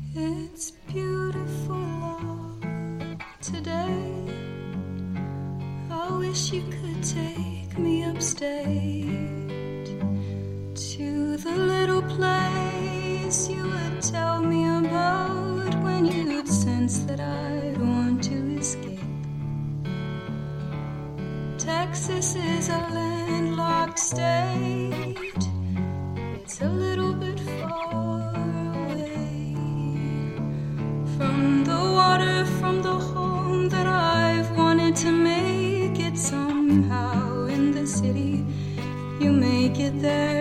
It's beautiful love today. I wish you could take me upstate to the little place you would tell me about when you'd sense that I'd want to escape. Texas is a landlocked state. It's a little bit far away from the water, from the home that I've wanted to make it somehow. In the city, you make it there.